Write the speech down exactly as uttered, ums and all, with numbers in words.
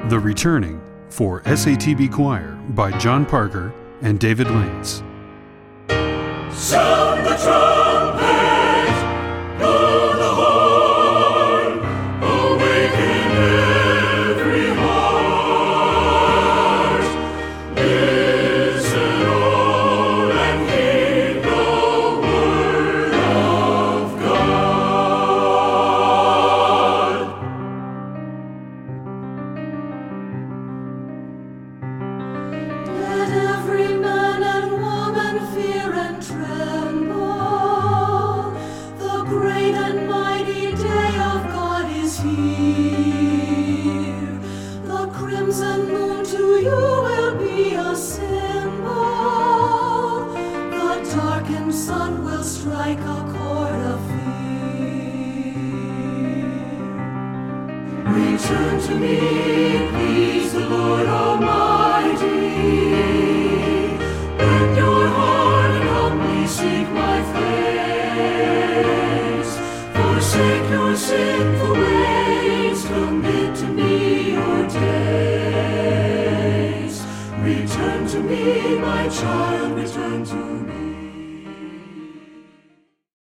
The Returning for S A T B Choir by John Parker and David Lanes. Sound the trumpet, blow the horn, awaken every heart. Listen all and heed the word of God. Let every man and woman fear and tremble. The great and mighty day of God is here. The crimson moon to you will be a symbol. The darkened sun will strike a chord of fear. Return to me, please the Lord Almighty. Bend your heart and humbly seek my face. Forsake your sinful ways, commit to me your days. Return to me, my child, return to me.